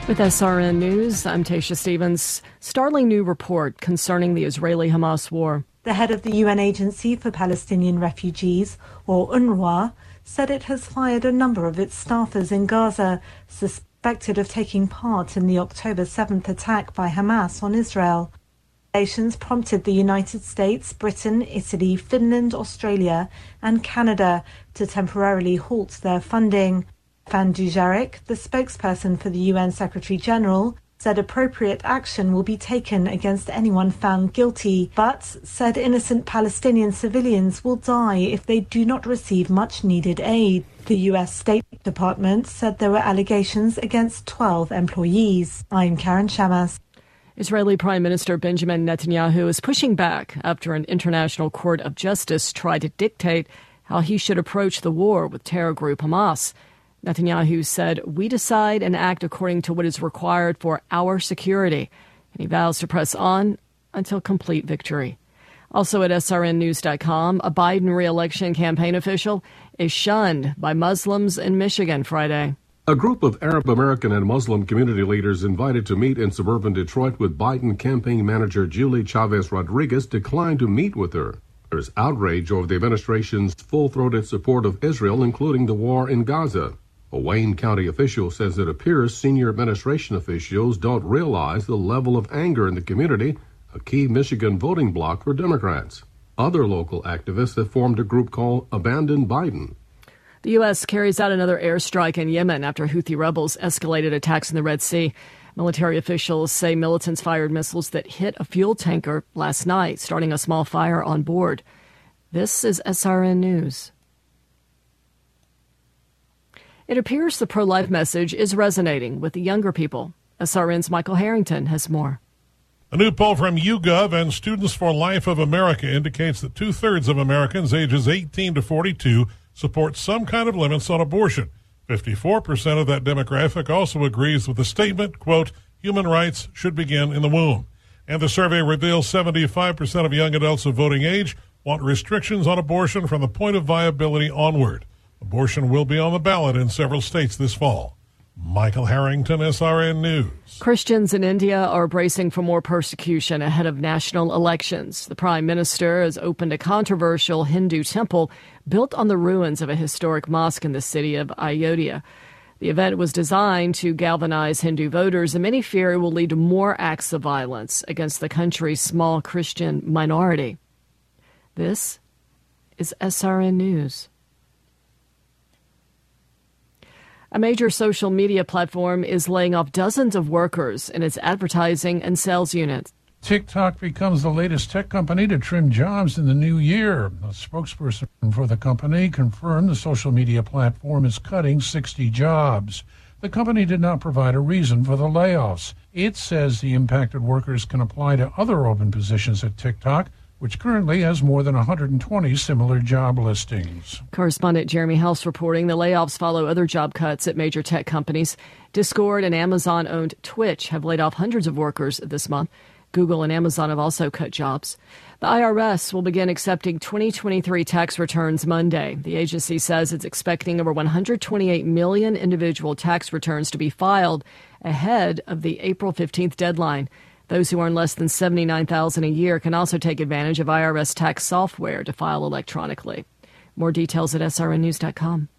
With SRN News, I'm Tasha Stevens. Startling new report concerning the Israeli-Hamas war. The head of the UN Agency for Palestinian Refugees, or UNRWA, said it has fired a number of its staffers in Gaza, suspected of taking part in the October 7th attack by Hamas on Israel. Relations prompted the United States, Britain, Italy, Finland, Australia and Canada to temporarily halt their funding. Van Dujarric, the spokesperson for the UN Secretary-General, said appropriate action will be taken against anyone found guilty, but said innocent Palestinian civilians will die if they do not receive much-needed aid. The US State Department said there were allegations against 12 employees. I'm Karen Shamas. Israeli Prime Minister Benjamin Netanyahu is pushing back after an international court of justice tried to dictate how he should approach the war with terror group Hamas. Netanyahu said, "We decide and act according to what is required for our security," and he vows to press on until complete victory. Also at srnnews.com, a Biden re-election campaign official is shunned by Muslims in Michigan Friday. A group of Arab American and Muslim community leaders invited to meet in suburban Detroit with Biden campaign manager Julie Chavez Rodriguez declined to meet with her. There's outrage over the administration's full-throated support of Israel, including the war in Gaza. A Wayne County official says it appears senior administration officials don't realize the level of anger in the community, a key Michigan voting bloc for Democrats. Other local activists have formed a group called Abandon Biden. The U.S. carries out another airstrike in Yemen after Houthi rebels escalated attacks in the Red Sea. Military officials say militants fired missiles that hit a fuel tanker last night, starting a small fire on board. This is SRN News. It appears the pro-life message is resonating with the younger people. SRN's Michael Harrington has more. A new poll from YouGov and Students for Life of America indicates that 2/3 of Americans ages 18 to 42 support some kind of limits on abortion. 54% of that demographic also agrees with the statement, quote, human rights should begin in the womb. And the survey reveals 75% of young adults of voting age want restrictions on abortion from the point of viability onward. Abortion will be on the ballot in several states this fall. Michael Harrington, SRN News. Christians in India are bracing for more persecution ahead of national elections. The Prime Minister has opened a controversial Hindu temple built on the ruins of a historic mosque in the city of Ayodhya. The event was designed to galvanize Hindu voters, and many fear it will lead to more acts of violence against the country's small Christian minority. This is SRN News. A major social media platform is laying off dozens of workers in its advertising and sales units. TikTok becomes the latest tech company to trim jobs in the new year. A spokesperson for the company confirmed the social media platform is cutting 60 jobs. The company did not provide a reason for the layoffs. It says the impacted workers can apply to other open positions at TikTok, which currently has more than 120 similar job listings. Correspondent Jeremy House reporting the layoffs follow other job cuts at major tech companies. Discord and Amazon-owned Twitch have laid off hundreds of workers this month. Google and Amazon have also cut jobs. The IRS will begin accepting 2023 tax returns Monday. The agency says it's expecting over 128 million individual tax returns to be filed ahead of the April 15th deadline. Those who earn less than $79,000 a year can also take advantage of IRS tax software to file electronically. More details at srnnews.com.